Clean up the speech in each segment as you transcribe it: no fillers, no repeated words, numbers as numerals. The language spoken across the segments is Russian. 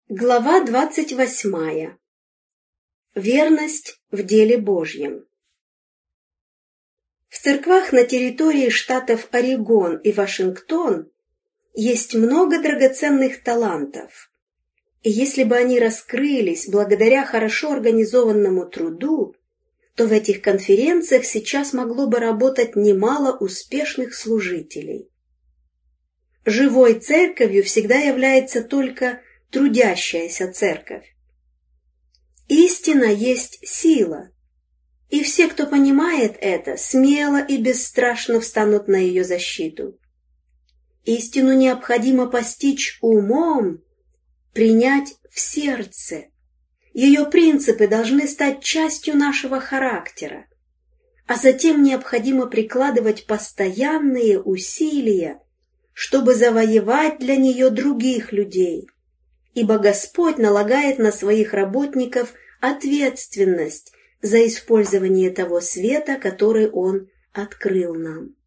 Глава 28. Верность в деле Божьем. В церквах на территории штатов Орегон и Вашингтон есть много драгоценных талантов, и если бы они раскрылись благодаря хорошо организованному труду, то в этих конференциях сейчас могло бы работать немало успешных служителей. Живой церковью всегда является только трудящаяся церковь. Истина есть сила, и все, кто понимает это, смело и бесстрашно встанут на ее защиту. Истину необходимо постичь умом, принять в сердце. Ее принципы должны стать частью нашего характера, а затем необходимо прикладывать постоянные усилия, чтобы завоевать для нее других людей, ибо Господь налагает на своих работников ответственность за использование того света, который Он открыл нам.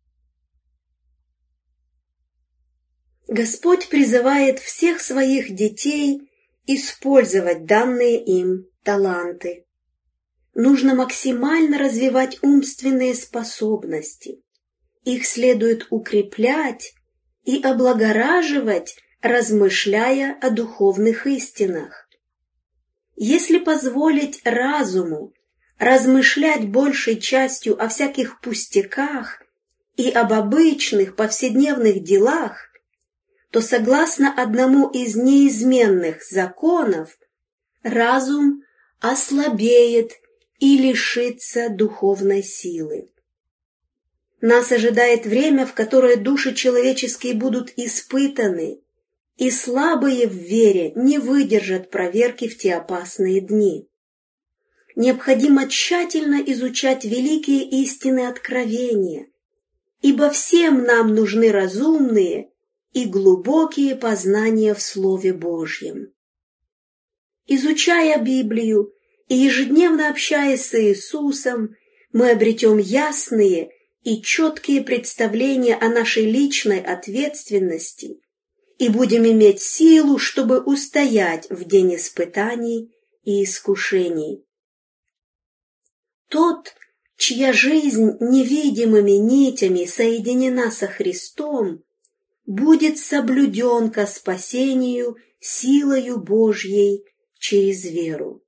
Господь призывает всех своих детей использовать данные им таланты. Нужно максимально развивать умственные способности. Их следует укреплять и облагораживать, размышляя о духовных истинах. Если позволить разуму размышлять большей частью о всяких пустяках и об обычных повседневных делах, то, согласно одному из неизменных законов, разум ослабеет и лишится духовной силы. Нас ожидает время, в которое души человеческие будут испытаны, и слабые в вере не выдержат проверки в те опасные дни. Необходимо тщательно изучать великие истины откровения, ибо всем нам нужны разумные и глубокие познания в Слове Божьем. Изучая Библию и ежедневно общаясь с Иисусом, мы обретем ясные и четкие представления о нашей личной ответственности и будем иметь силу, чтобы устоять в день испытаний и искушений. Тот, чья жизнь невидимыми нитями соединена со Христом, будет соблюден ко спасению силою Божьей через веру.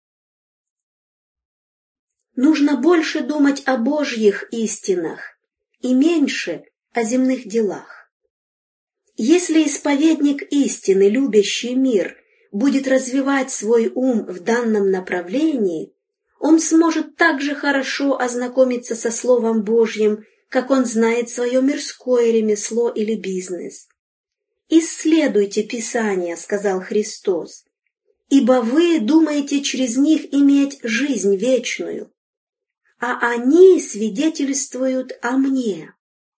Нужно больше думать о Божьих истинах и меньше о земных делах. Если исповедник истины, любящий мир, будет развивать свой ум в данном направлении, он сможет так же хорошо ознакомиться со Словом Божьим, как он знает свое мирское ремесло или бизнес. «Исследуйте Писания», — сказал Христос, «ибо вы думаете через них иметь жизнь вечную, а они свидетельствуют о мне».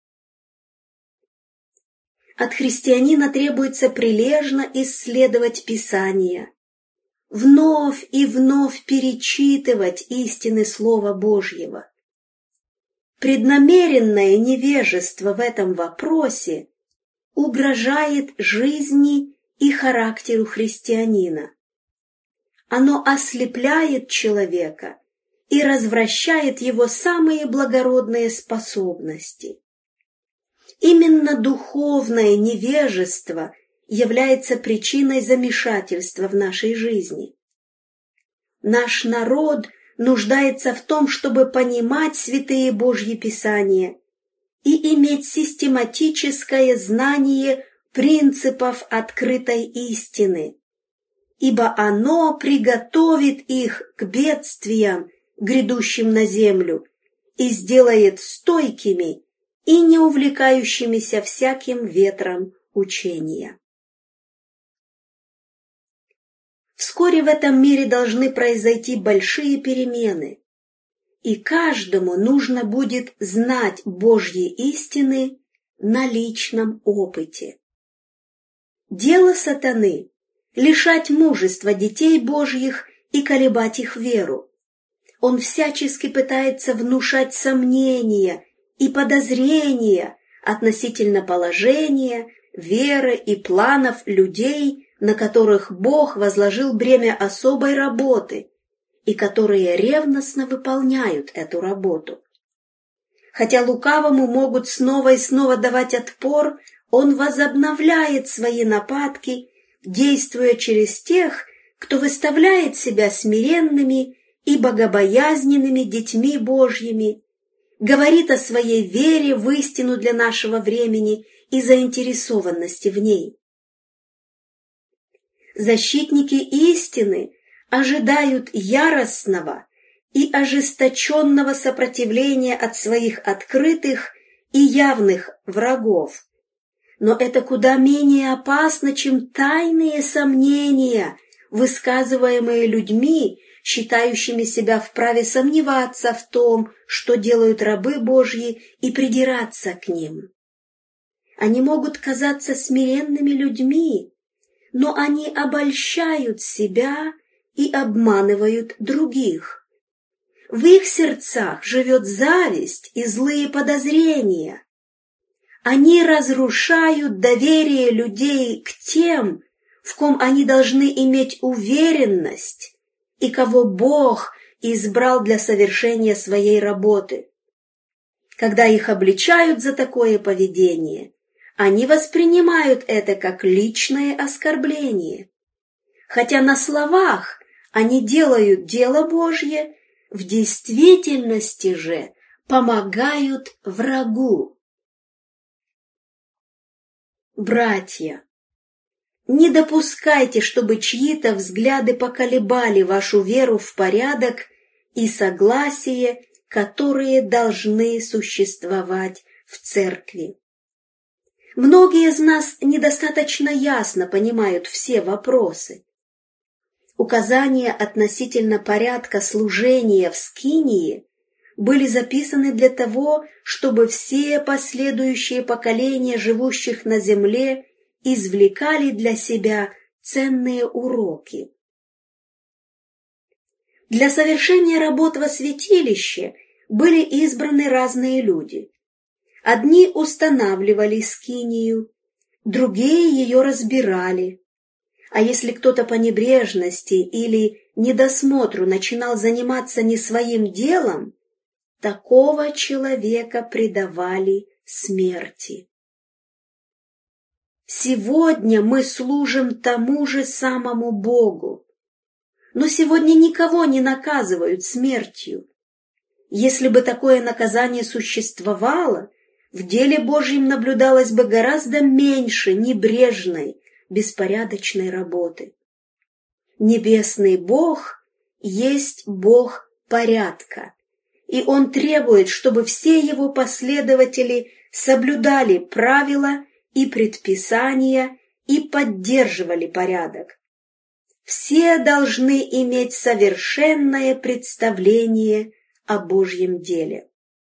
От христианина требуется прилежно исследовать Писание, вновь и вновь перечитывать истины Слова Божьего. Преднамеренное невежество в этом вопросе угрожает жизни и характеру христианина. Оно ослепляет человека и развращает его самые благородные способности. Именно духовное невежество является причиной замешательства в нашей жизни. Наш народ нуждается в том, чтобы понимать святые Божьи Писания и иметь систематическое знание принципов открытой истины, ибо оно приготовит их к бедствиям, грядущим на землю, и сделает стойкими и не увлекающимися всяким ветром учения. Вскоре в этом мире должны произойти большие перемены, и каждому нужно будет знать Божьи истины на личном опыте. Дело сатаны – лишать мужества детей Божьих и колебать их веру. Он всячески пытается внушать сомнения и подозрения относительно положения, веры и планов людей на которых Бог возложил бремя особой работы и которые ревностно выполняют эту работу. Хотя лукавому могут снова и снова давать отпор, он возобновляет свои нападки, действуя через тех, кто выставляет себя смиренными и богобоязненными детьми Божьими, говорит о своей вере в истину для нашего времени и заинтересованности в ней. Защитники истины ожидают яростного и ожесточенного сопротивления от своих открытых и явных врагов. Но это куда менее опасно, чем тайные сомнения, высказываемые людьми, считающими себя вправе сомневаться в том, что делают рабы Божьи, и придираться к ним. Они могут казаться смиренными людьми, но они обольщают себя и обманывают других. В их сердцах живет зависть и злые подозрения. Они разрушают доверие людей к тем, в ком они должны иметь уверенность и кого Бог избрал для совершения своей работы. Когда их обличают за такое поведение, они воспринимают это как личное оскорбление. Хотя на словах они делают дело Божье, в действительности же помогают врагу. Братья, не допускайте, чтобы чьи-то взгляды поколебали вашу веру в порядок и согласие, которые должны существовать в церкви. Многие из нас недостаточно ясно понимают все вопросы. Указания относительно порядка служения в скинии были записаны для того, чтобы все последующие поколения живущих на земле извлекали для себя ценные уроки. Для совершения работ во святилище были избраны разные люди. Одни устанавливали скинию, другие ее разбирали. А если кто-то по небрежности или недосмотру начинал заниматься не своим делом, такого человека предавали смерти. Сегодня мы служим тому же самому Богу, но сегодня никого не наказывают смертью. Если бы такое наказание существовало, в деле Божьем наблюдалось бы гораздо меньше небрежной, беспорядочной работы. Небесный Бог есть Бог порядка, и Он требует, чтобы все Его последователи соблюдали правила и предписания и поддерживали порядок. Все должны иметь совершенное представление о Божьем деле.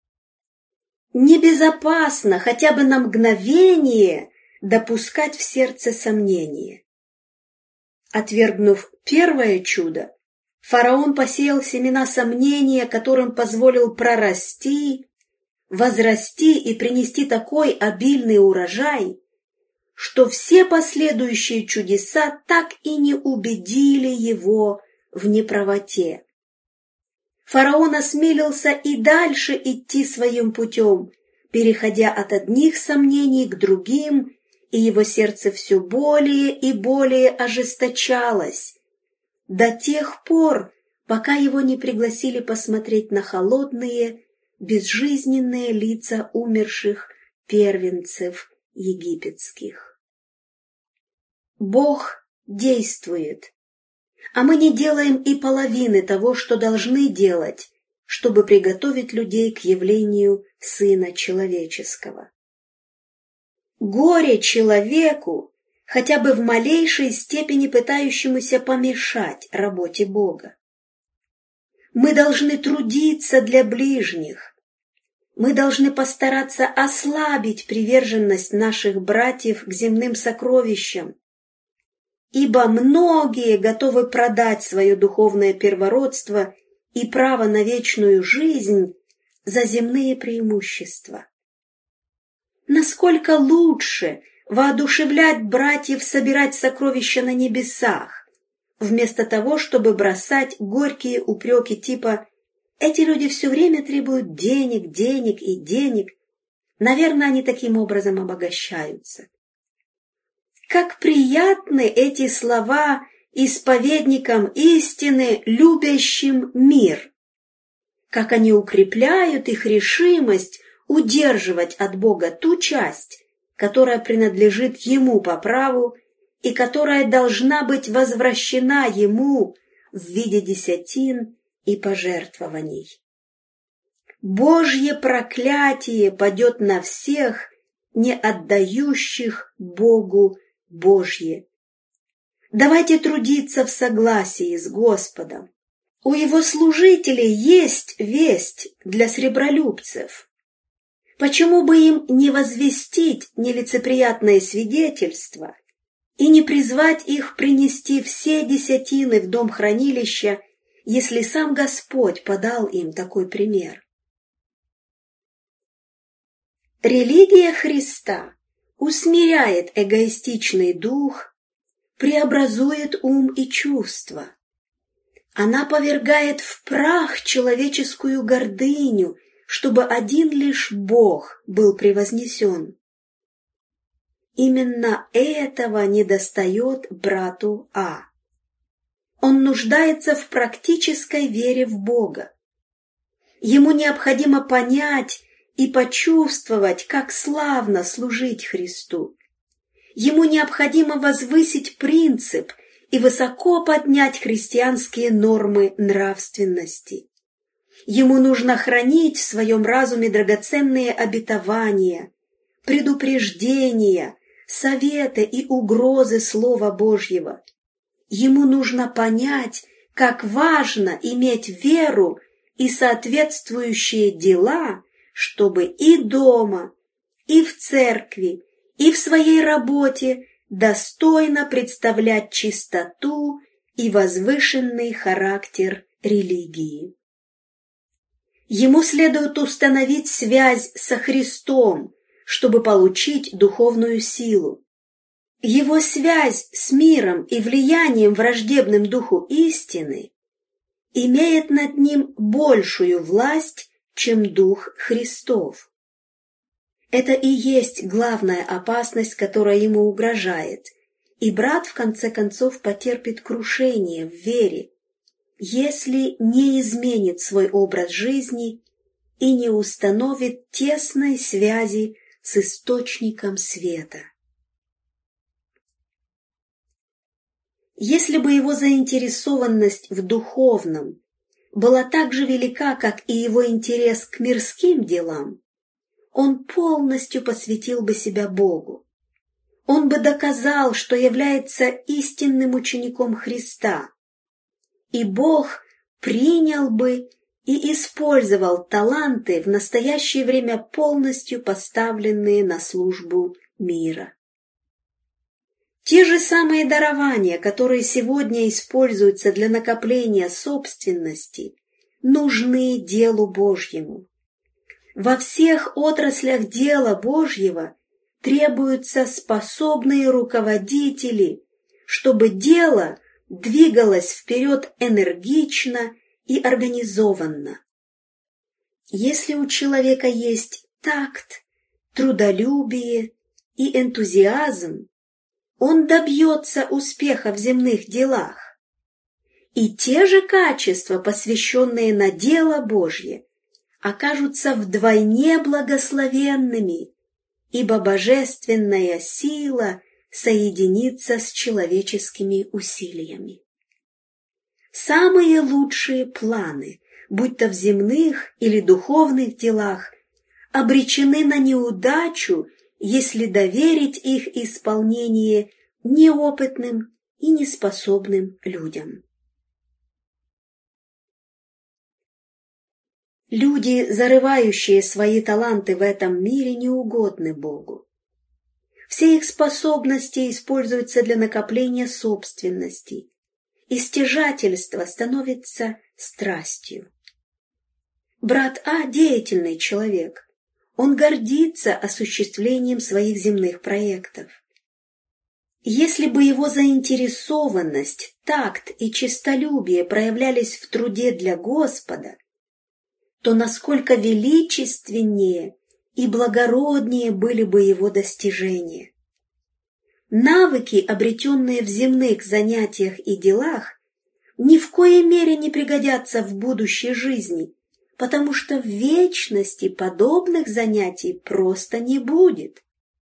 Небезопасно хотя бы на мгновение допускать в сердце сомнения. Отвергнув первое чудо, фараон посеял семена сомнения, которым позволил прорасти, возрасти и принести такой обильный урожай, что все последующие чудеса так и не убедили его в неправоте. Фараон осмелился и дальше идти своим путем, переходя от одних сомнений к другим, и его сердце все более и более ожесточалось, до тех пор, пока его не пригласили посмотреть на холодные, безжизненные лица умерших первенцев египетских. Бог действует, а мы не делаем и половины того, что должны делать, чтобы приготовить людей к явлению Сына Человеческого. Горе человеку, хотя бы в малейшей степени пытающемуся помешать работе Бога. Мы должны трудиться для ближних. Мы должны постараться ослабить приверженность наших братьев к земным сокровищам, ибо многие готовы продать свое духовное первородство и право на вечную жизнь за земные преимущества. Насколько лучше воодушевлять братьев собирать сокровища на небесах, вместо того, чтобы бросать горькие упреки типа «эти люди все время требуют денег, денег и денег, наверное, они таким образом обогащаются». Как приятны эти слова исповедникам истины, любящим мир! Как они укрепляют их решимость удерживать от Бога ту часть, которая принадлежит Ему по праву и которая должна быть возвращена Ему в виде десятин и пожертвований. Божье проклятие падет на всех, не отдающих Богу Божье. Давайте трудиться в согласии с Господом. У Его служителей есть весть для сребролюбцев. Почему бы им не возвестить нелицеприятное свидетельство и не призвать их принести все десятины в дом хранилища, если сам Господь подал им такой пример? Религия Христа усмиряет эгоистичный дух, преобразует ум и чувства. Она повергает в прах человеческую гордыню, чтобы один лишь Бог был превознесен. Именно этого недостает брату А. Он нуждается в практической вере в Бога. Ему необходимо понять и почувствовать, как славно служить Христу. Ему необходимо возвысить принцип и высоко поднять христианские нормы нравственности. Ему нужно хранить в своем разуме драгоценные обетования, предупреждения, советы и угрозы Слова Божьего. Ему нужно понять, как важно иметь веру и соответствующие дела, чтобы и дома, и в церкви, и в своей работе достойно представлять чистоту и возвышенный характер религии. Ему следует установить связь со Христом, чтобы получить духовную силу. Его связь с миром и влиянием, враждебным духу истины, имеет над ним большую власть, чем Дух Христов. Это и есть главная опасность, которая ему угрожает, и брат в конце концов потерпит крушение в вере, если не изменит свой образ жизни и не установит тесной связи с источником света. Если бы его заинтересованность в духовном была так же велика, как и его интерес к мирским делам, он полностью посвятил бы себя Богу. Он бы доказал, что является истинным учеником Христа, и Бог принял бы и использовал таланты в настоящее время полностью поставленные на службу мира. Те же самые дарования, которые сегодня используются для накопления собственности, нужны делу Божьему. Во всех отраслях дела Божьего требуются способные руководители, чтобы дело двигалось вперед энергично и организованно. Если у человека есть такт, трудолюбие и энтузиазм, он добьется успеха в земных делах. И те же качества, посвященные на дело Божье, окажутся вдвойне благословенными, ибо божественная сила соединится с человеческими усилиями. Самые лучшие планы, будь то в земных или духовных делах, обречены на неудачу, если доверить их исполнение неопытным и неспособным людям. Люди, зарывающие свои таланты в этом мире, неугодны Богу. Все их способности используются для накопления собственности, и стяжательство становится страстью. Брат А – деятельный человек. Он гордится осуществлением своих земных проектов. Если бы его заинтересованность, такт и честолюбие проявлялись в труде для Господа, то насколько величественнее и благороднее были бы его достижения. Навыки, обретенные в земных занятиях и делах, ни в коей мере не пригодятся в будущей жизни, потому что в вечности подобных занятий просто не будет.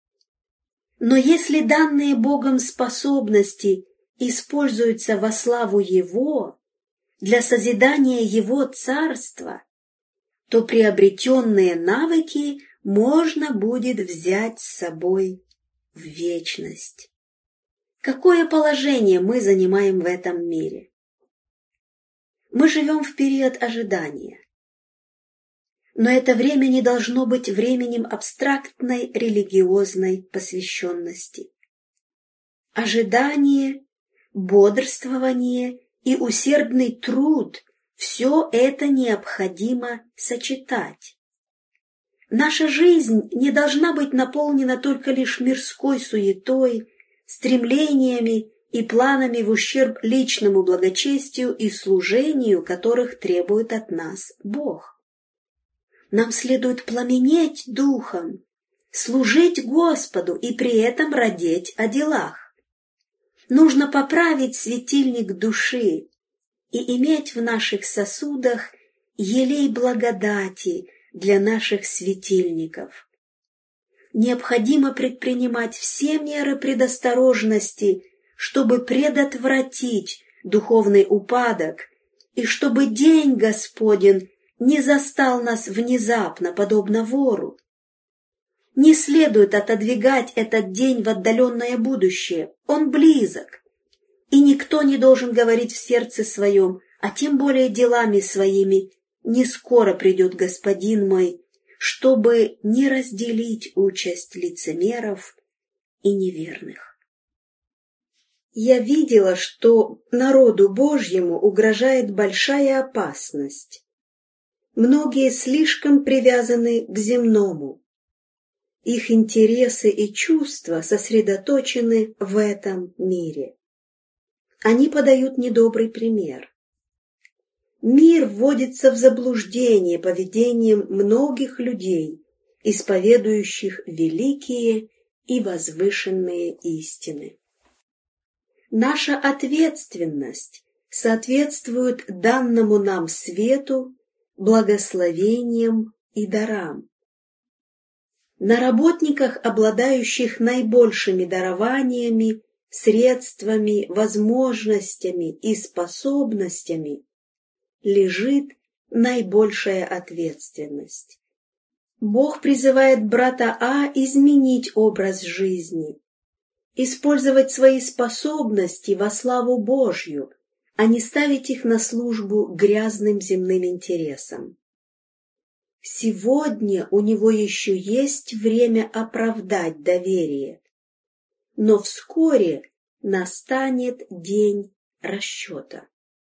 Но если данные Богом способности используются во славу Его, для созидания Его Царства, то приобретенные навыки можно будет взять с собой в вечность. Какое положение мы занимаем в этом мире? Мы живем в период ожидания. Но это время не должно быть временем абстрактной религиозной посвященности. Ожидание, бодрствование и усердный труд – все это необходимо сочетать. Наша жизнь не должна быть наполнена только лишь мирской суетой, стремлениями и планами в ущерб личному благочестию и служению, которых требует от нас Бог. Нам следует пламенеть духом, служить Господу и при этом радеть о делах. Нужно поправить светильник души и иметь в наших сосудах елей благодати для наших светильников. Необходимо предпринимать все меры предосторожности, чтобы предотвратить духовный упадок и чтобы день Господень не застал нас внезапно, подобно вору. Не следует отодвигать этот день в отдаленное будущее, он близок, и никто не должен говорить в сердце своем, а тем более делами своими, не скоро придет Господин мой, чтобы не разделить участь лицемеров и неверных. Я видела, что народу Божьему угрожает большая опасность. Многие слишком привязаны к земному. Их интересы и чувства сосредоточены в этом мире. Они подают недобрый пример. Мир вводится в заблуждение поведением многих людей, исповедующих великие и возвышенные истины. Наша ответственность соответствует данному нам свету, благословениям и дарам. На работниках, обладающих наибольшими дарованиями, средствами, возможностями и способностями, лежит наибольшая ответственность. Бог призывает брата А изменить образ жизни, использовать свои способности во славу Божью, а не ставить их на службу грязным земным интересам. Сегодня у него еще есть время оправдать доверие, но вскоре настанет день расчета.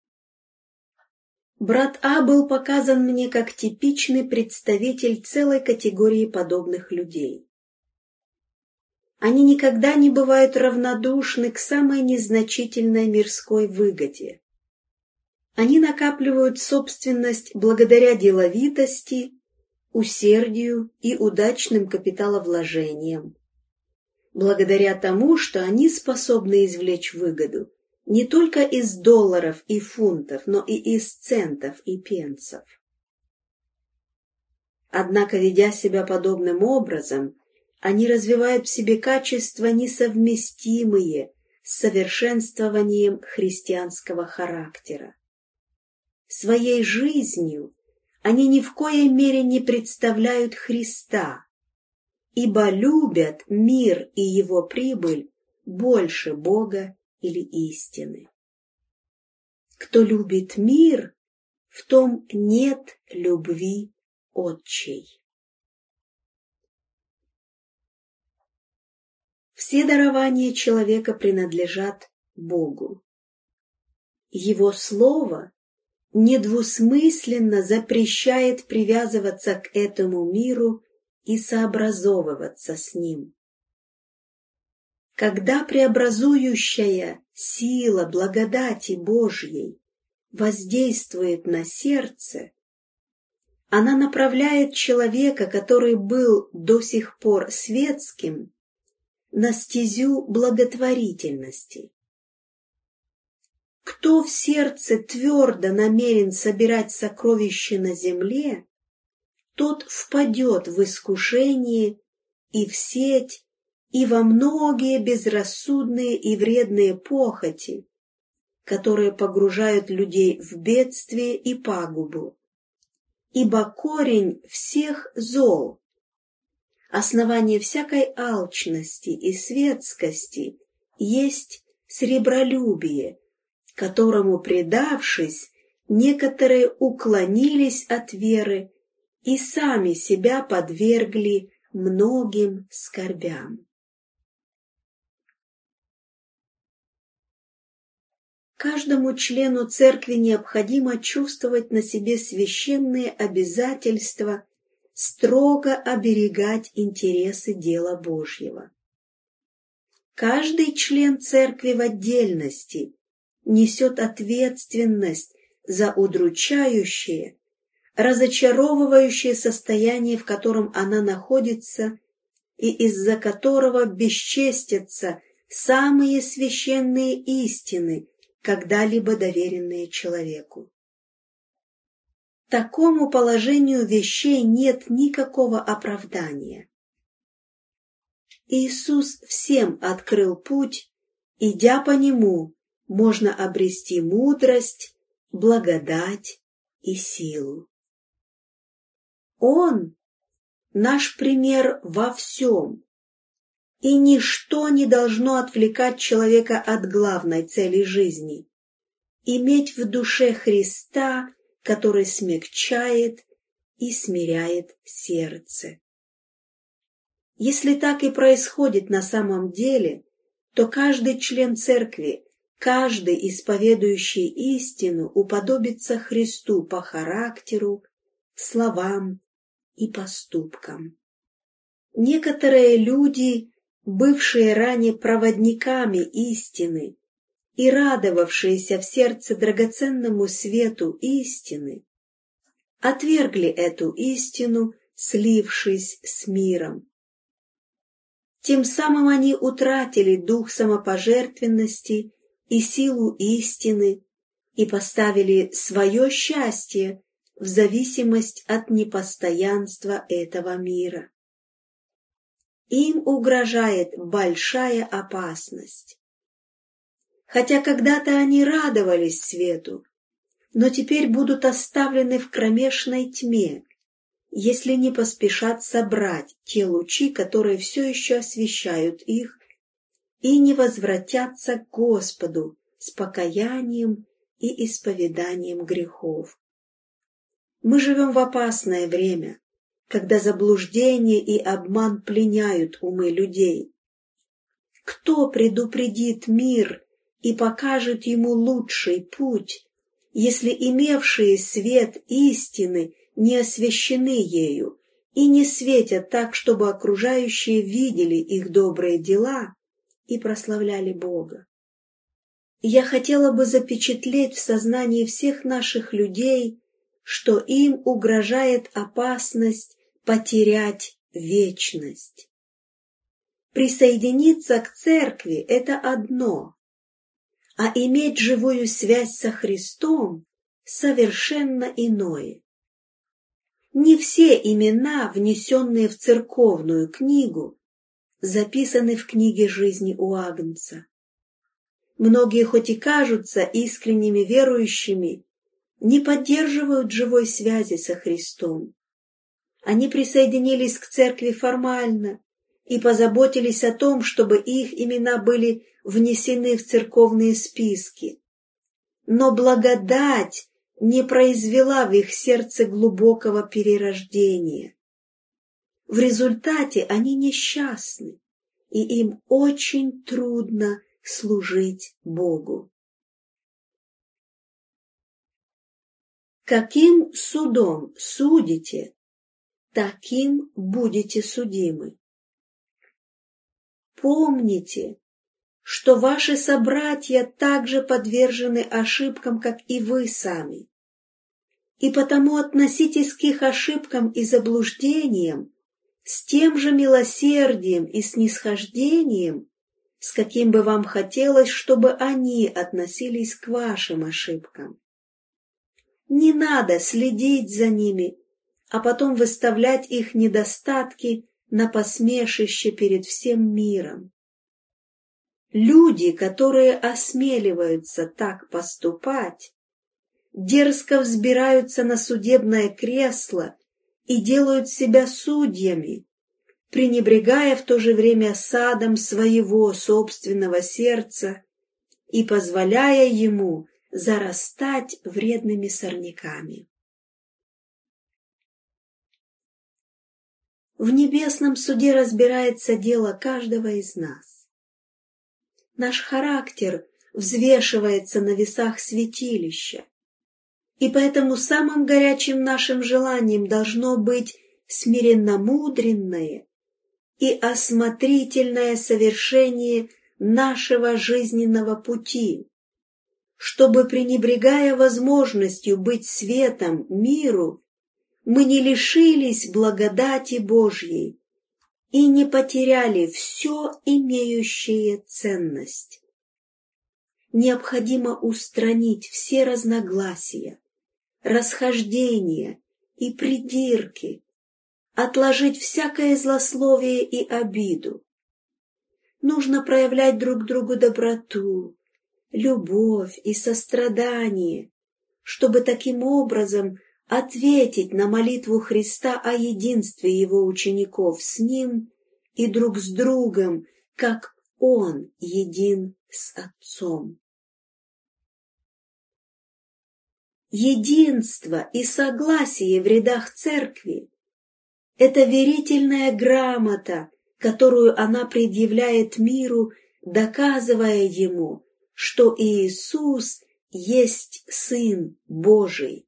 Брат А был показан мне как типичный представитель целой категории подобных людей. Они никогда не бывают равнодушны к самой незначительной мирской выгоде. Они накапливают собственность благодаря деловитости, усердию и удачным капиталовложениям, благодаря тому, что они способны извлечь выгоду не только из долларов и фунтов, но и из центов и пенсов. Однако, ведя себя подобным образом, они развивают в себе качества, несовместимые с совершенствованием христианского характера. Своей жизнью они ни в коей мере не представляют Христа, ибо любят мир и его прибыль больше Бога или истины. Кто любит мир, в том нет любви Отчей. Все дарования человека принадлежат Богу. Его Слово недвусмысленно запрещает привязываться к этому миру и сообразовываться с ним. Когда преобразующая сила благодати Божьей воздействует на сердце, она направляет человека, который был до сих пор светским, на стезю благотворительности. Кто в сердце твердо намерен собирать сокровища на земле, тот впадет в искушение и в сеть, и во многие безрассудные и вредные похоти, которые погружают людей в бедствие и пагубу. Ибо корень всех зол, основание всякой алчности и светскости есть сребролюбие, которому, предавшись, некоторые уклонились от веры и сами себя подвергли многим скорбям. Каждому члену церкви необходимо чувствовать на себе священные обязательства строго оберегать интересы дела Божьего. Каждый член церкви в отдельности несет ответственность за удручающее, разочаровывающее состояние, в котором она находится, и из-за которого бесчестятся самые священные истины, когда-либо доверенные человеку. Такому положению вещей нет никакого оправдания. Иисус всем открыл путь, идя по нему, можно обрести мудрость, благодать и силу. Он – наш пример во всем, и ничто не должно отвлекать человека от главной цели жизни – иметь в душе Христа, который смягчает и смиряет сердце. Если так и происходит на самом деле, то каждый член церкви, каждый исповедующий истину уподобится Христу по характеру, словам и поступкам. Некоторые люди, бывшие ранее проводниками истины и радовавшиеся в сердце драгоценному свету истины, отвергли эту истину, слившись с миром. Тем самым они утратили дух самопожертвенности и силу истины и поставили свое счастье в зависимость от непостоянства этого мира. Им угрожает большая опасность. Хотя когда-то они радовались свету, но теперь будут оставлены в кромешной тьме, если не поспешат собрать те лучи, которые все еще освещают их, и не возвратятся к Господу с покаянием и исповеданием грехов. Мы живем в опасное время, когда заблуждение и обман пленяют умы людей. Кто предупредит мир и покажет ему лучший путь, если имевшие свет истины не освящены ею и не светят так, чтобы окружающие видели их добрые дела и прославляли Бога? Я хотела бы запечатлеть в сознании всех наших людей, что им угрожает опасность потерять вечность. Присоединиться к церкви – это одно, а иметь живую связь со Христом – совершенно иное. Не все имена, внесенные в церковную книгу, записаны в книге жизни у Агнца. Многие, хоть и кажутся искренними верующими, не поддерживают живой связи со Христом. Они присоединились к церкви формально и позаботились о том, чтобы их имена были внесены в церковные списки. Но благодать не произвела в их сердце глубокого перерождения. В результате они несчастны, и им очень трудно служить Богу. Каким судом судите, таким будете судимы. Помните, что ваши собратья также подвержены ошибкам, как и вы сами, и потому относитесь к их ошибкам и заблуждениям с тем же милосердием и снисхождением, с каким бы вам хотелось, чтобы они относились к вашим ошибкам. Не надо следить за ними, а потом выставлять их недостатки на посмешище перед всем миром. Люди, которые осмеливаются так поступать, дерзко взбираются на судебное кресло и делают себя судьями, пренебрегая в то же время садом своего собственного сердца и позволяя ему зарастать вредными сорняками. В небесном суде разбирается дело каждого из нас. Наш характер взвешивается на весах святилища, и поэтому самым горячим нашим желанием должно быть смиренномудренное и осмотрительное совершение нашего жизненного пути, чтобы, пренебрегая возможностью быть светом миру, мы не лишились благодати Божьей и не потеряли все имеющее ценность. Необходимо устранить все разногласия, расхождения и придирки, отложить всякое злословие и обиду. Нужно проявлять друг другу доброту, любовь и сострадание, чтобы таким образом ответить на молитву Христа о единстве Его учеников с Ним и друг с другом, как Он един с Отцом. Единство и согласие в рядах церкви – это верительная грамота, которую она предъявляет миру, доказывая ему, что Иисус есть Сын Божий.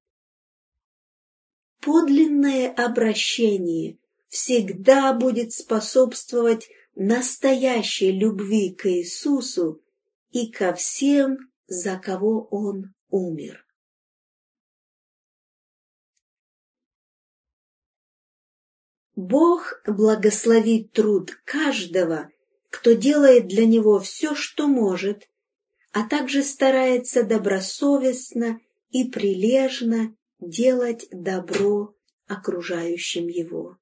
Подлинное обращение всегда будет способствовать настоящей любви к Иисусу и ко всем, за кого Он умер. Бог благословит труд каждого, кто делает для Него все, что может, а также старается добросовестно и прилежно делать добро окружающим его.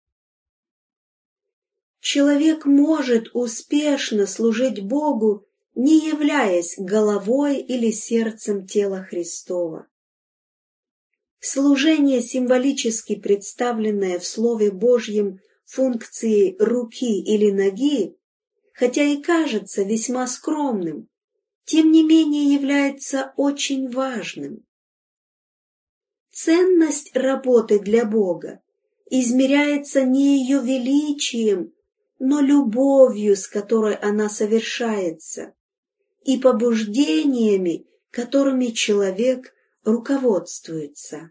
Человек может успешно служить Богу, не являясь головой или сердцем тела Христова. Служение, символически представленное в Слове Божьем функцией руки или ноги, хотя и кажется весьма скромным, тем не менее является очень важным. Ценность работы для Бога измеряется не ее величием, но любовью, с которой она совершается, и побуждениями, которыми человек руководствуется.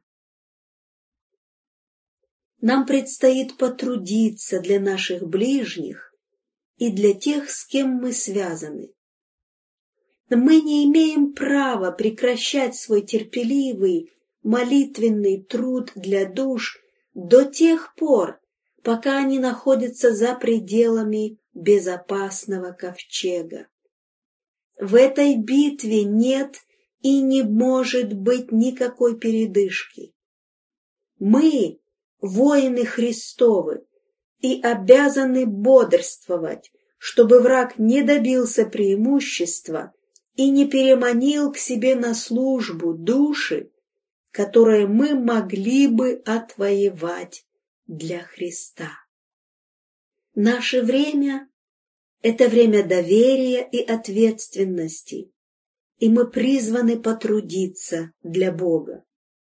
Нам предстоит потрудиться для наших ближних и для тех, с кем мы связаны. Мы не имеем права прекращать свой терпеливый, молитвенный труд для душ до тех пор, пока они находятся за пределами безопасного ковчега. В этой битве нет и не может быть никакой передышки. Мы, воины Христовы, и обязаны бодрствовать, чтобы враг не добился преимущества и не переманил к себе на службу души, которые мы могли бы отвоевать для Христа. Наше время – это время доверия и ответственности, и мы призваны потрудиться для Бога.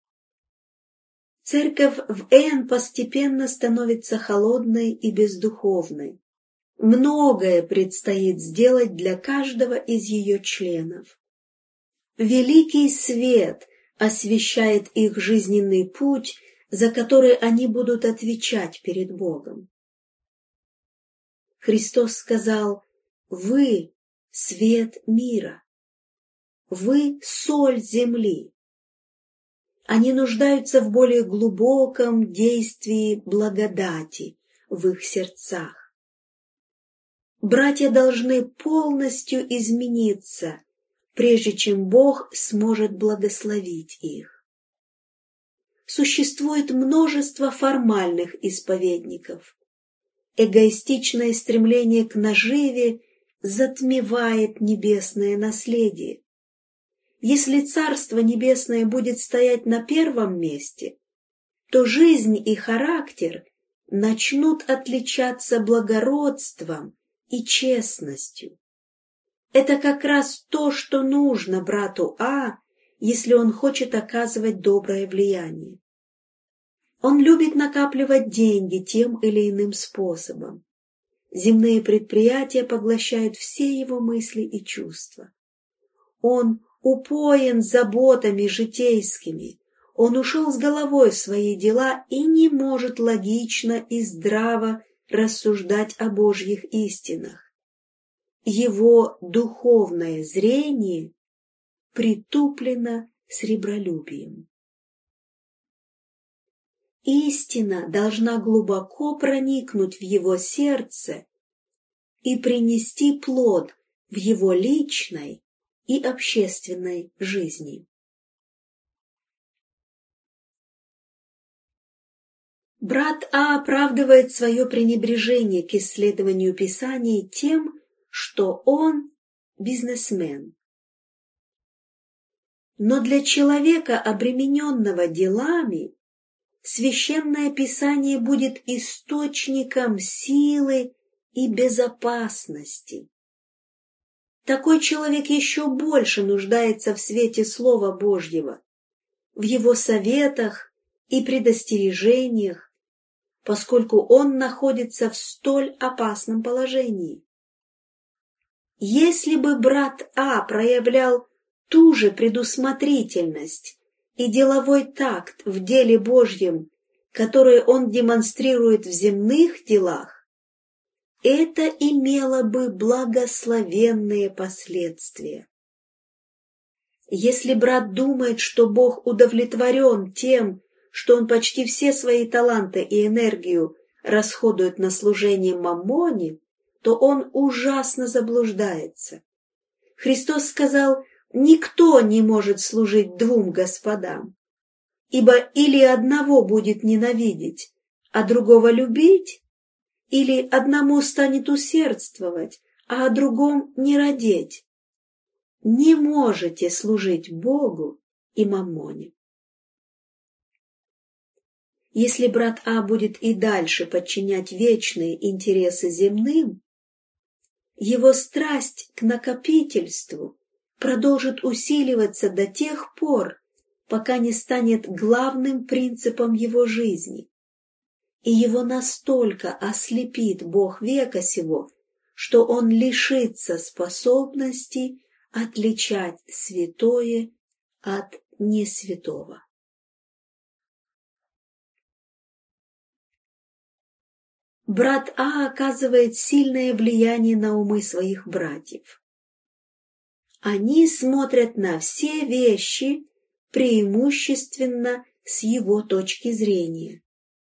Церковь в Н постепенно становится холодной и бездуховной. Многое предстоит сделать для каждого из ее членов. Великий свет освещает их жизненный путь за которые они будут отвечать перед Богом. Христос сказал: «Вы – свет мира, вы – соль земли». Они нуждаются в более глубоком действии благодати в их сердцах. Братья должны полностью измениться, прежде чем Бог сможет благословить их. Существует множество формальных исповедников. Эгоистичное стремление к наживе затмевает небесное наследие. Если Царство Небесное будет стоять на первом месте, то жизнь и характер начнут отличаться благородством и честностью. Это как раз то, что нужно брату А, если он хочет оказывать доброе влияние. Он любит накапливать деньги тем или иным способом. Земные предприятия поглощают все его мысли и чувства. Он упоен заботами житейскими, он ушел с головой в свои дела и не может логично и здраво рассуждать о Божьих истинах. Его духовное зрение притуплено сребролюбием. Истина должна глубоко проникнуть в его сердце и принести плод в его личной и общественной жизни. Брат А оправдывает свое пренебрежение к исследованию Писаний тем, что он бизнесмен. Но для человека, обремененного делами, Священное Писание будет источником силы и безопасности. Такой человек еще больше нуждается в свете Слова Божьего, в его советах и предостережениях, поскольку он находится в столь опасном положении. Если бы брат А проявлял ту же предусмотрительность и деловой такт в деле Божьем, которые он демонстрирует в земных делах, это имело бы благословенные последствия. Если брат думает, что Бог удовлетворен тем, что он почти все свои таланты и энергию расходует на служение Маммоне, то он ужасно заблуждается. Христос сказал: «Никто не может служить двум господам, ибо или одного будет ненавидеть, а другого любить, или одному станет усердствовать, а о другом не радеть. Не можете служить Богу и Маммоне». Если брат А будет и дальше подчинять вечные интересы земным, его страсть к накопительству продолжит усиливаться до тех пор, пока не станет главным принципом его жизни, и его настолько ослепит Бог века сего, что он лишится способности отличать святое от несвятого. Брат А оказывает сильное влияние на умы своих братьев. Они смотрят на все вещи преимущественно с его точки зрения.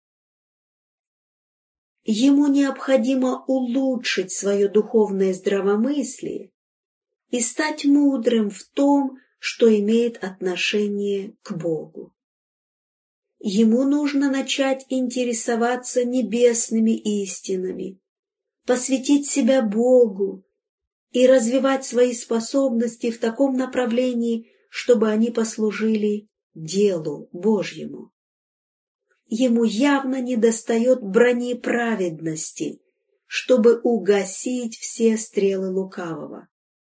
Ему необходимо улучшить свое духовное здравомыслие и стать мудрым в том, что имеет отношение к Богу. Ему нужно начать интересоваться небесными истинами, посвятить себя Богу и развивать свои способности в таком направлении, чтобы они послужили делу Божьему. Ему явно недостает брони праведности, чтобы угасить все стрелы лукавого.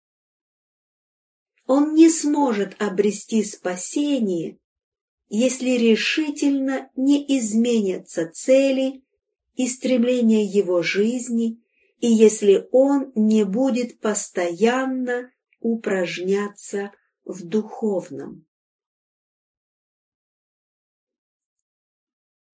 Он не сможет обрести спасение, если решительно не изменятся цели и стремления его жизни, и если он не будет постоянно упражняться в духовном.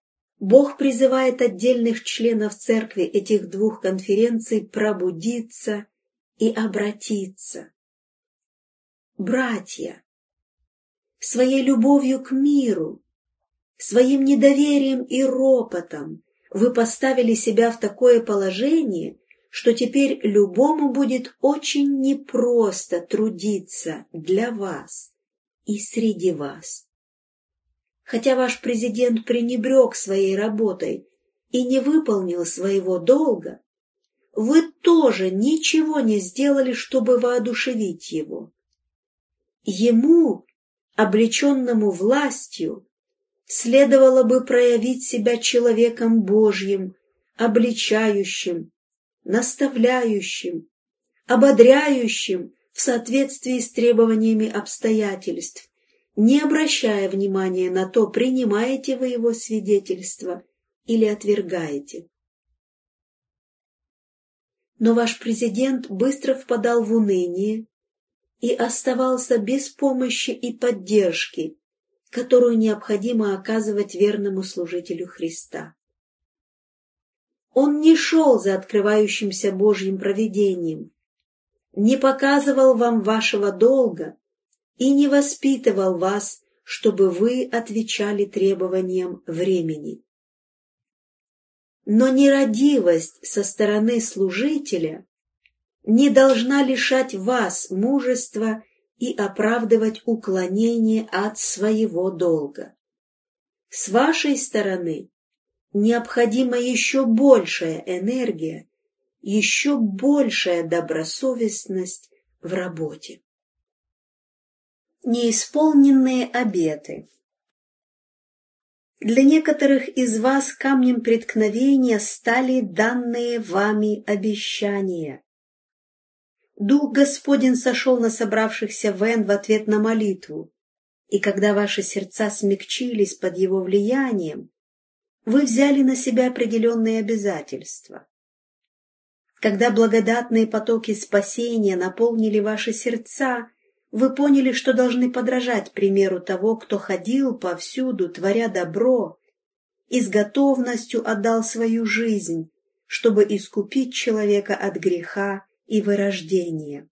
Бог призывает отдельных членов церкви этих двух конференций пробудиться и обратиться. Братья, своей любовью к миру, своим недоверием и ропотом вы поставили себя в такое положение, что теперь любому будет очень непросто трудиться для вас и среди вас. Хотя ваш президент пренебрег своей работой и не выполнил своего долга, вы тоже ничего не сделали, чтобы воодушевить его. Ему, облеченному властью, следовало бы проявить себя человеком Божьим, обличающим, наставляющим, ободряющим в соответствии с требованиями обстоятельств, не обращая внимания на то, принимаете вы его свидетельство или отвергаете. Но ваш президент быстро впадал в уныние и оставался без помощи и поддержки, которую необходимо оказывать верному служителю Христа. Он не шел за открывающимся Божьим провидением, не показывал вам вашего долга и не воспитывал вас, чтобы вы отвечали требованиям времени. Но нерадивость со стороны служителя не должна лишать вас мужества и оправдывать уклонение от своего долга. С вашей стороны необходима еще большая энергия, еще большая добросовестность в работе. Неисполненные обеты. Для некоторых из вас камнем преткновения стали данные вами обещания. Дух Господень сошел на собравшихся в Н в ответ на молитву, и когда ваши сердца смягчились под его влиянием, вы взяли на себя определенные обязательства. Когда благодатные потоки спасения наполнили ваши сердца, вы поняли, что должны подражать примеру того, кто ходил повсюду, творя добро, и с готовностью отдал свою жизнь, чтобы искупить человека от греха и вырождения.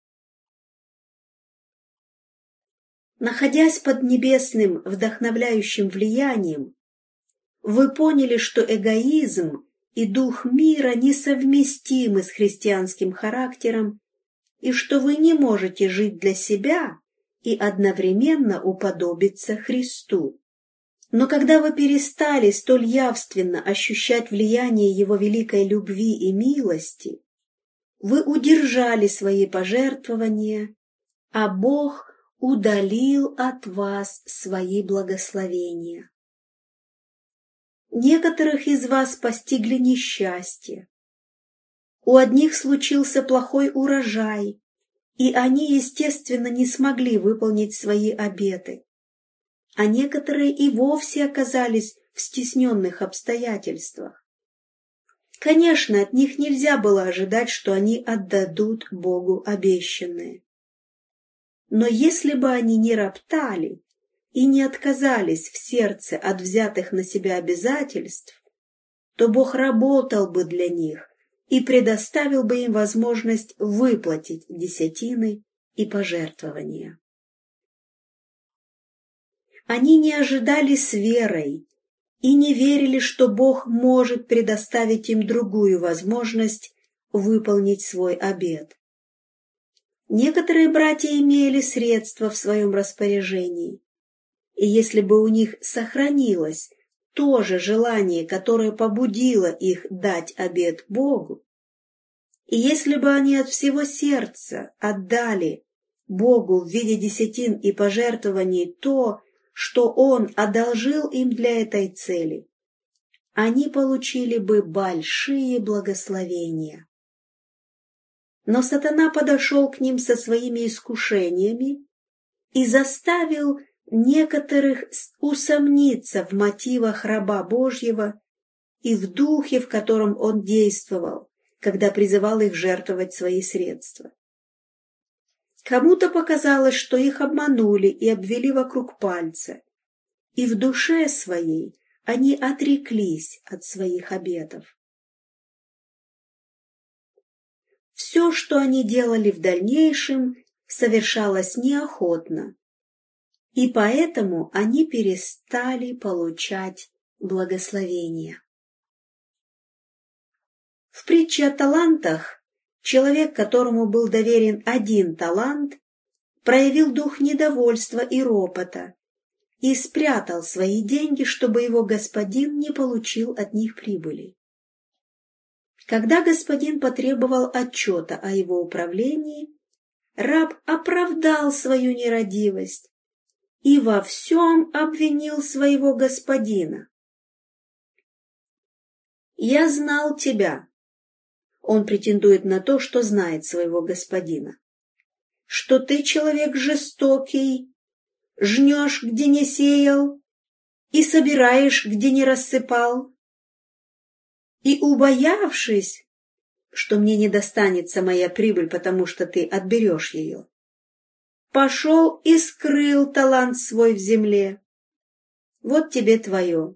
Находясь под небесным вдохновляющим влиянием, вы поняли, что эгоизм и дух мира несовместимы с христианским характером, и что вы не можете жить для себя и одновременно уподобиться Христу. Но когда вы перестали столь явственно ощущать влияние Его великой любви и милости, вы удержали свои пожертвования, а Бог удалил от вас свои благословения. Некоторых из вас постигли несчастье. У одних случился плохой урожай, и они, естественно, не смогли выполнить свои обеты, а некоторые и вовсе оказались в стесненных обстоятельствах. Конечно, от них нельзя было ожидать, что они отдадут Богу обещанное. Но если бы они не роптали и не отказались в сердце от взятых на себя обязательств, то Бог работал бы для них и предоставил бы им возможность выплатить десятины и пожертвования. Они не ожидали с верой и не верили, что Бог может предоставить им другую возможность выполнить свой обет. Некоторые братья имели средства в своем распоряжении, и если бы у них сохранилось то же желание, которое побудило их дать обет Богу, и если бы они от всего сердца отдали Богу в виде десятин и пожертвований то, что Он одолжил им для этой цели, они получили бы большие благословения. Но сатана подошел к ним со своими искушениями и заставил некоторых усомниться в мотивах раба Божьего и в духе, в котором он действовал, когда призывал их жертвовать свои средства. Кому-то показалось, что их обманули и обвели вокруг пальца, и в душе своей они отреклись от своих обетов. Все, что они делали в дальнейшем, совершалось неохотно, и поэтому они перестали получать благословение. В притче о талантах человек, которому был доверен один талант, проявил дух недовольства и ропота и спрятал свои деньги, чтобы его господин не получил от них прибыли. Когда господин потребовал отчета о его управлении, раб оправдал свою нерадивость и во всем обвинил своего господина. «Я знал тебя». Он претендует на то, что знает своего господина. «Что ты человек жестокий, жнешь, где не сеял, и собираешь, где не рассыпал. И, убоявшись, что мне не достанется моя прибыль, потому что ты отберешь ее, пошел и скрыл талант свой в земле. Вот тебе твое».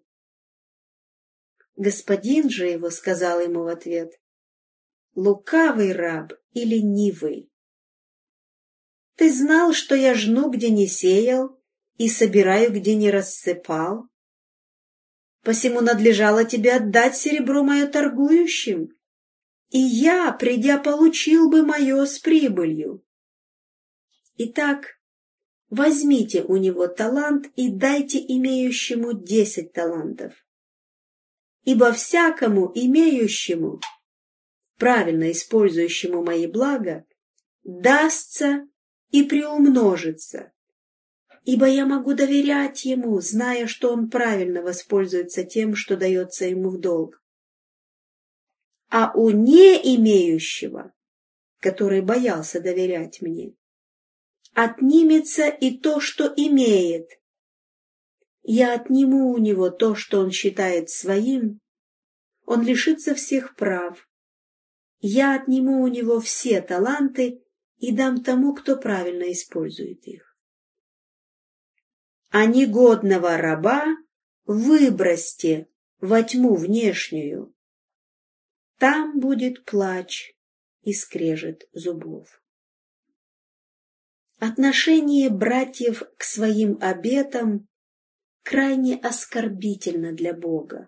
Господин же его сказал ему в ответ: «Лукавый раб и ленивый! Ты знал, что я жну, где не сеял, и собираю, где не рассыпал? Посему надлежало тебе отдать серебро мое торгующим, и я, придя, получил бы мое с прибылью. Итак, возьмите у него талант и дайте имеющему 10 талантов. Ибо всякому имеющему, правильно использующему мои блага, дастся и приумножится, ибо я могу доверять ему, зная, что он правильно воспользуется тем, что дается ему в долг. А у не имеющего, который боялся доверять мне, отнимется и то, что имеет. Я отниму у него то, что он считает своим, он лишится всех прав. Я отниму у него все таланты и дам тому, кто правильно использует их. А негодного раба выбросьте во тьму внешнюю. Там будет плач и скрежет зубов. Отношение братьев к своим обетам крайне оскорбительно для Бога.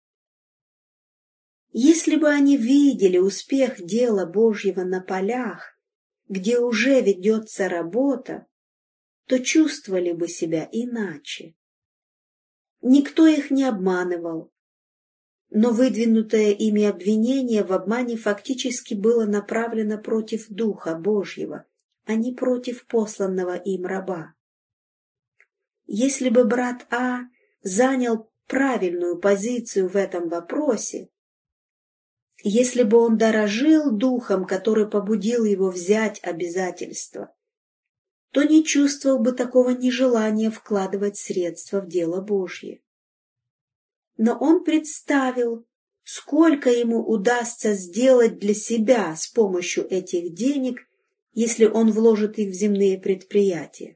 Если бы они видели успех дела Божьего на полях, где уже ведется работа, то чувствовали бы себя иначе. Никто их не обманывал, но выдвинутое ими обвинение в обмане фактически было направлено против Духа Божьего, а не против посланного им раба. Если бы брат А занял правильную позицию в этом вопросе, если бы он дорожил духом, который побудил его взять обязательства, то не чувствовал бы такого нежелания вкладывать средства в дело Божье. Но он представил, сколько ему удастся сделать для себя с помощью этих денег, если он вложит их в земные предприятия.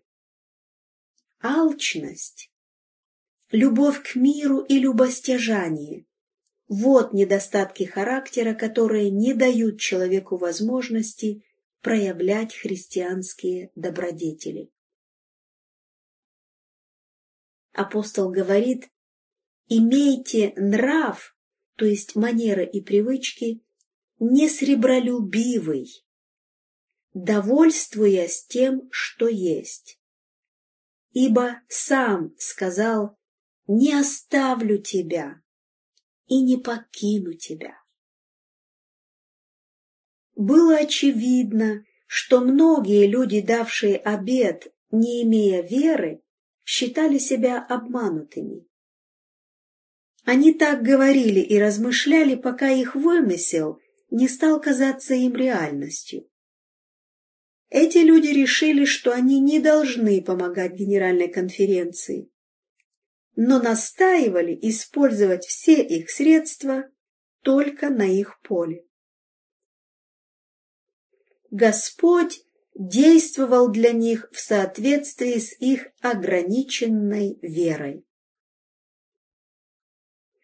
Алчность, любовь к миру и любостяжание – вот недостатки характера, которые не дают человеку возможности проявлять христианские добродетели. Апостол говорит: «Имейте нрав, то есть манеры и привычки, не сребролюбивый, довольствуясь тем, что есть. Ибо сам сказал: не оставлю тебя и не покину тебя». Было очевидно, что многие люди, давшие обет, не имея веры, считали себя обманутыми. Они так говорили и размышляли, пока их вымысел не стал казаться им реальностью. Эти люди решили, что они не должны помогать Генеральной конференции, но настаивали использовать все их средства только на их поле. Господь действовал для них в соответствии с их ограниченной верой.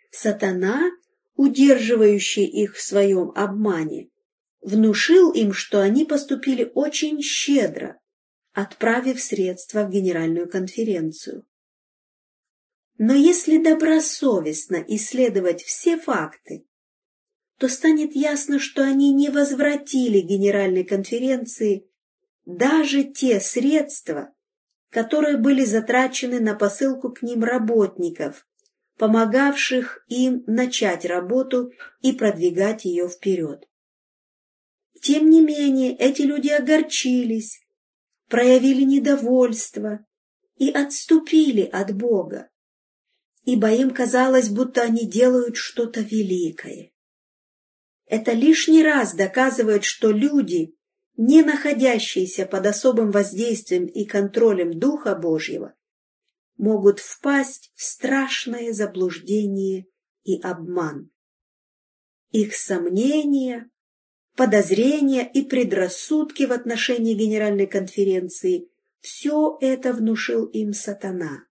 Сатана, удерживающий их в своем обмане, внушил им, что они поступили очень щедро, отправив средства в Генеральную конференцию. Но если добросовестно исследовать все факты, то станет ясно, что они не возвратили Генеральной конференции даже те средства, которые были затрачены на посылку к ним работников, помогавших им начать работу и продвигать ее вперед. Тем не менее, эти люди огорчились, проявили недовольство и отступили от Бога, ибо им казалось, будто они делают что-то великое. Это лишний раз доказывает, что люди, не находящиеся под особым воздействием и контролем Духа Божьего, могут впасть в страшное заблуждение и обман. Их сомнения, подозрения и предрассудки в отношении Генеральной конференции – все это внушил им Сатана.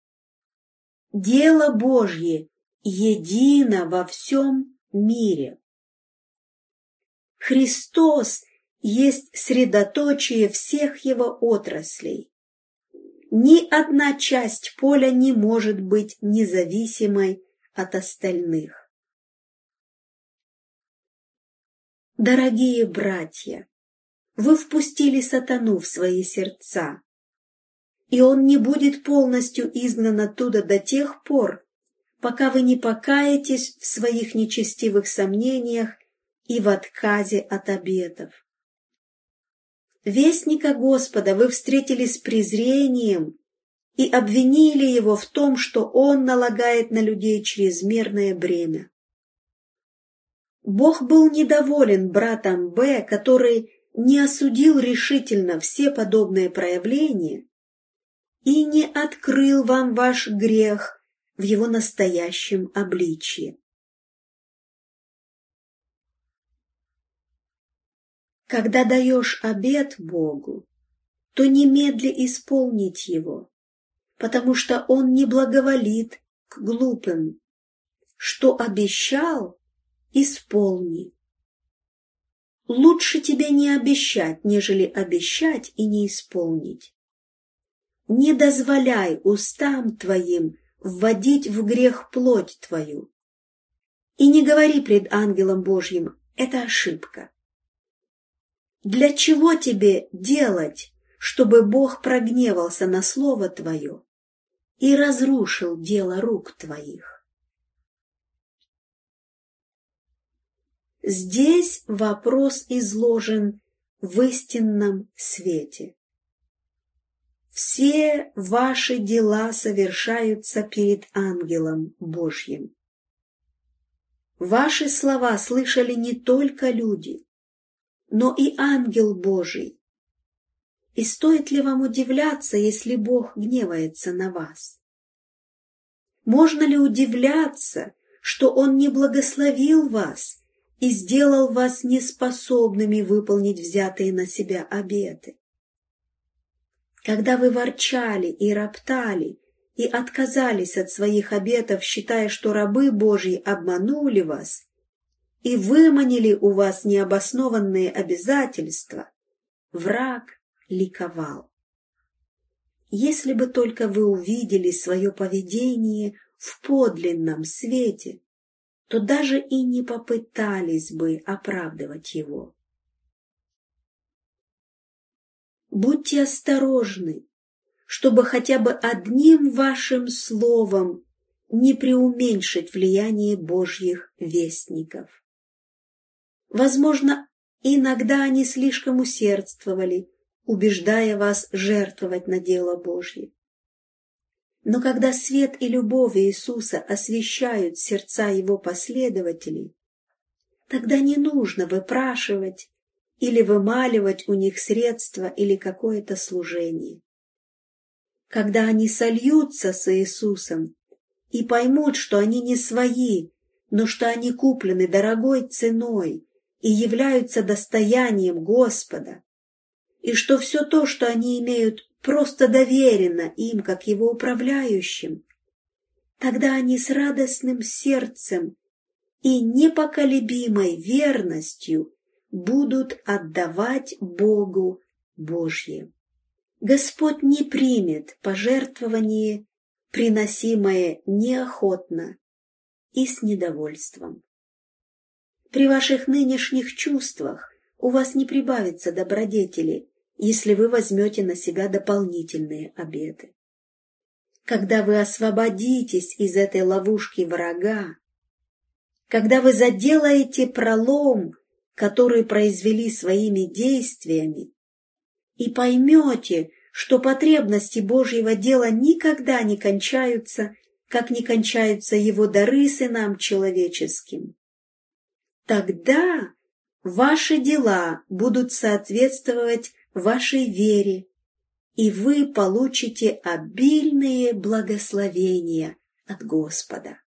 Дело Божье едино во всем мире. Христос есть средоточие всех его отраслей. Ни одна часть поля не может быть независимой от остальных. Дорогие братья, вы впустили сатану в свои сердца, и он не будет полностью изгнан оттуда до тех пор, пока вы не покаетесь в своих нечестивых сомнениях и в отказе от обетов. Вестника Господа вы встретили с презрением и обвинили его в том, что он налагает на людей чрезмерное бремя. Бог был недоволен братом Б, который не осудил решительно все подобные проявления и не открыл вам ваш грех в его настоящем обличье. Когда даешь обет Богу, то немедли исполнить его, потому что Он не благоволит к глупым. Что обещал, исполни. Лучше тебе не обещать, нежели обещать и не исполнить. Не дозволяй устам твоим вводить в грех плоть твою. И не говори пред ангелом Божьим: это ошибка. Для чего тебе делать, чтобы Бог прогневался на слово твое и разрушил дело рук твоих? Здесь вопрос изложен в истинном свете. Все ваши дела совершаются перед ангелом Божьим. Ваши слова слышали не только люди, но и ангел Божий. И стоит ли вам удивляться, если Бог гневается на вас? Можно ли удивляться, что Он не благословил вас и сделал вас неспособными выполнить взятые на себя обеты? Когда вы ворчали и роптали и отказались от своих обетов, считая, что рабы Божьи обманули вас и выманили у вас необоснованные обязательства, враг ликовал. Если бы только вы увидели свое поведение в подлинном свете, то даже и не попытались бы оправдывать его. Будьте осторожны, чтобы хотя бы одним вашим словом не преуменьшить влияние Божьих вестников. Возможно, иногда они слишком усердствовали, убеждая вас жертвовать на дело Божье. Но когда свет и любовь Иисуса освещают сердца Его последователей, тогда не нужно выпрашивать или вымаливать у них средства или какое-то служение. Когда они сольются с Иисусом и поймут, что они не свои, но что они куплены дорогой ценой и являются достоянием Господа, и что все то, что они имеют, просто доверено им, как Его управляющим, тогда они с радостным сердцем и непоколебимой верностью будут отдавать Богу Божье. Господь не примет пожертвование, приносимое неохотно и с недовольством. При ваших нынешних чувствах у вас не прибавится добродетели, если вы возьмете на себя дополнительные обеты. Когда вы освободитесь из этой ловушки врага, когда вы заделаете пролом, который произвели своими действиями, и поймете, что потребности Божьего дела никогда не кончаются, как не кончаются его дары сынам человеческим, тогда ваши дела будут соответствовать вашей вере, и вы получите обильные благословения от Господа.